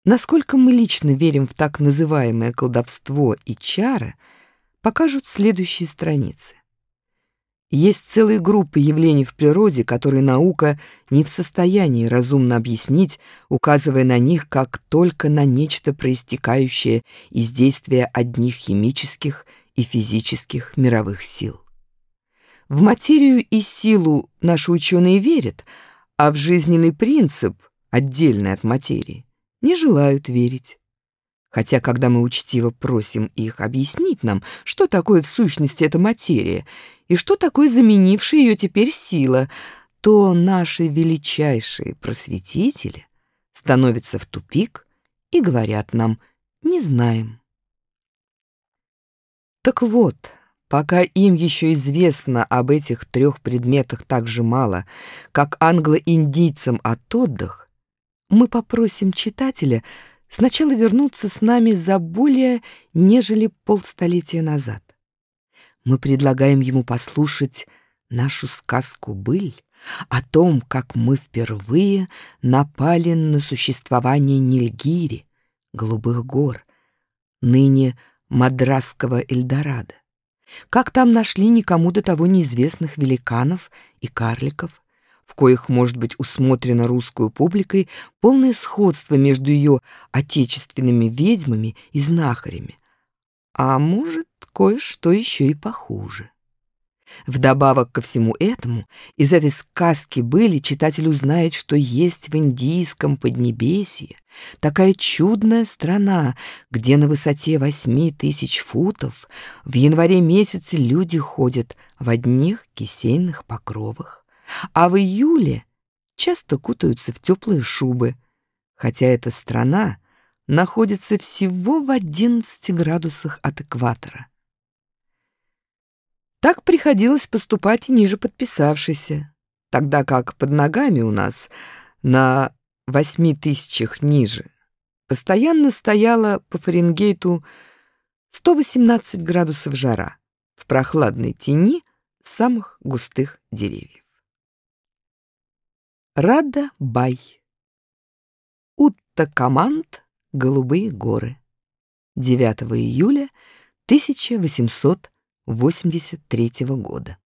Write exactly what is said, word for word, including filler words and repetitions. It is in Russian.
Насколько мы лично верим в так называемое колдовство и чары, покажут следующие страницы. Есть целые группы явлений в природе, которые наука не в состоянии разумно объяснить, указывая на них как только на нечто проистекающее из действия одних химических и физических мировых сил. В материю и силу наши ученые верят, а в жизненный принцип, отдельный от материи, не желают верить. Хотя, когда мы учтиво просим их объяснить нам, что такое в сущности эта материя и что такое заменившая ее теперь сила, то наши величайшие просветители становятся в тупик и говорят нам: «Не знаем». Так вот, пока им еще известно об этих трех предметах так же мало, как англо-индийцам от отдых, мы попросим читателя сначала вернуться с нами за более нежели полстолетия назад. Мы предлагаем ему послушать нашу сказку-быль о том, как мы впервые напали на существование Нильгири, Голубых гор, ныне Мадрасского Эльдорадо, как там нашли никому до того неизвестных великанов и карликов, в коих может быть усмотрено русскую публикой полное сходство между ее отечественными ведьмами и знахарями, а может, кое-что еще и похуже. Вдобавок ко всему этому, из этой сказки-были читатель узнает, что есть в индийском Поднебесье такая чудная страна, где на высоте восьми тысяч футов в январе месяце люди ходят в одних кисейных покровах, а в июле часто кутаются в теплые шубы, хотя эта страна находится всего в одиннадцати градусах от экватора. Так приходилось поступать и ниже подписавшейся, тогда как под ногами у нас на восьми тысячах ниже постоянно стояла по Фаренгейту сто восемнадцать градусов жара в прохладной тени самых густых деревьев. Рада Бай. Уттакаманд, Голубые горы. девятого июля тысяча восемьсот восемьдесят третьего года.